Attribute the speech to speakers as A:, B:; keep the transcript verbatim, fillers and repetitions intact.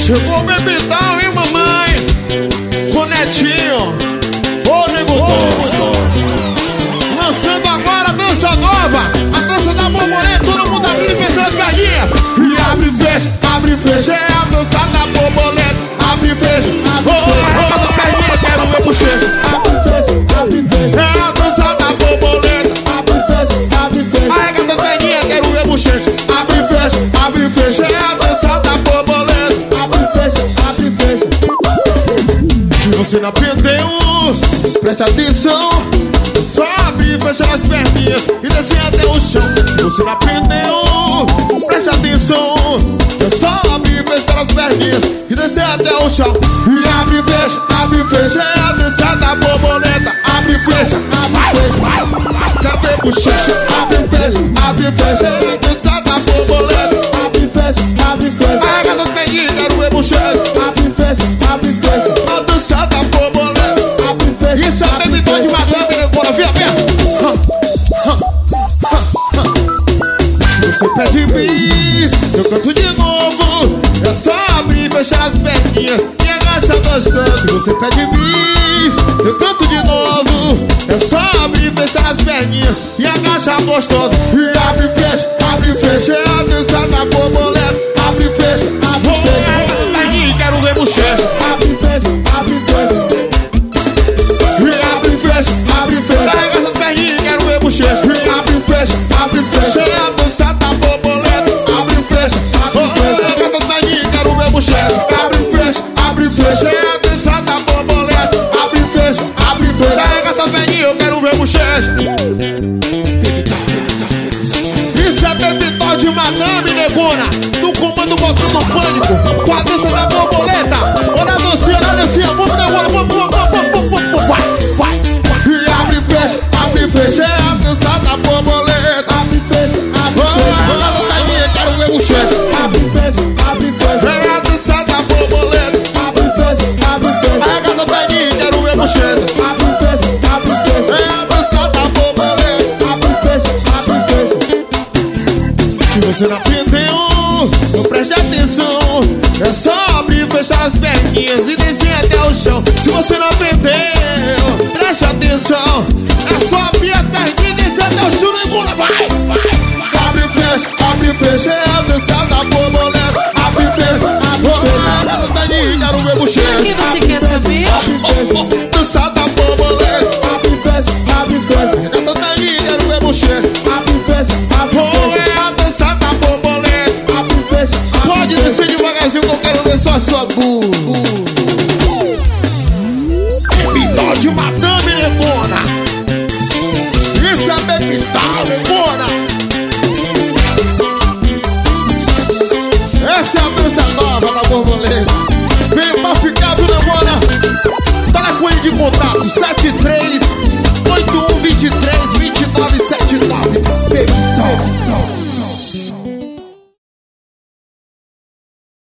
A: Chegou o bebidão, hein, mamãe? Com netinho. Ô, nego Tom. Lançando agora a dança nova. A dança da borboleta. Todo mundo abrindo e fechando as perninhas. E abre e fecha, abre e fecha. É a dança da borboleta. Abre e fecha. Ô, ô, ô, perninha, quero ver bochecha.
B: Abre e fecha, abre e fecha.
A: É a dança da borboleta.
B: Abre e fecha, abre e fecha.
A: Arrega as perninhas, quero ver bochecha. Abre e fecha, abre e fecha. É a dança da borboleta.
B: Abre e fecha, abre e fecha.
A: Se você não aprendeu, preste atenção. Só abrir e fechar as perninhas e descer até o chão. Se você não aprendeu, preste atenção. É só abrir e fechar as perninhas e descer até o chão. E abre e fecha, abre e fecha. É a dança da borboleta. Abre e fecha, abre e fecha. Quero ver bochecha. Abre e fecha, abre e fecha. É a dança da borboleta.
B: Abre e fecha, abre e fecha.
A: Arrega as perninhas, quero ver bochecha.
B: Abre e fecha, abre e fecha.
A: A dança da borboleta.
B: Abre e fecha.
A: Isso é bebidão de madame, negona, vem aberto. Se você pede bis, eu canto de novo. É só abrir e fechar as perninhas e agacha gostoso. Se você pede bis, eu canto de novo. É só abrir e fechar as perninhas e agacha gostoso. E abre e fecha, abre e fecha. É a dança da borboleta. Abre e fecha, abre e fecha. Perninha, quero ver bochecha.
B: Abre e fecha, abre e fecha.
A: E abre e fecha, abre e fecha. Carrega essas perninhas, quero ver bochecha. E abre e fecha, abre e fecha. É a dança da borboleta. Abre e fecha, abre e fecha. Carrega essas perninhas, quero ver bochecha. Abre e fecha, abre e fecha. É a dança da borboleta. Abre e fecha, abre e fecha. Carrega essas perninhas, eu quero ver bochecha. Isso é bebidão de madame, negona. No comando botando pânico. Com a dança da borboleta. Olha a dancinha, olha a dancinha. Vamos, negona, vamos, vamos, vamos, vamos, vamos. Vai, vai. E abre e fecha, abre e fecha. É a dança da borboleta.
B: Abre e fecha, abre e fecha.
A: Olha a dancinha, quero ver bochecha.
B: Abre e fecha, abre e fecha.
A: É a dança da borboleta.
B: Abre e fecha, abre e fecha.
A: Arrega a dancinha, quero ver bochecha.
B: Abre e fecha, abre e fecha.
A: É a dança da borboleta.
B: Abre e fecha, abre e fecha.
A: Se você não aprendeu, não preste atenção. É só abrir e fechar as perninhas e descer até o chão. Se você não aprendeu, preste atenção. É só abrir a perninha e descer até o chão. Negona, vai, vai. Abre e fecha, abre e fecha. É a dança da borboleta. Abre e fecha, abre e fecha. Olha a perninha, quero ver
C: O que
A: bochecha.
C: você quer saber?
A: Dança da borboleta.
B: Abre e fecha, abre e fecha.
A: Olha a perninha, quero ver bochecha.
B: Abre e fecha, abre e
A: Oh,
B: fecha.
A: é a dança da borboleta.
B: Abre e fecha,
A: Pode descer devagarzinho que eu quero ver só a sua bu. Bebidão de madame, negona. Isso é bebidão, negona. Essa é a dança nova da borboleta. Vem pra ficar, viu, negona? Telefone de contato sete três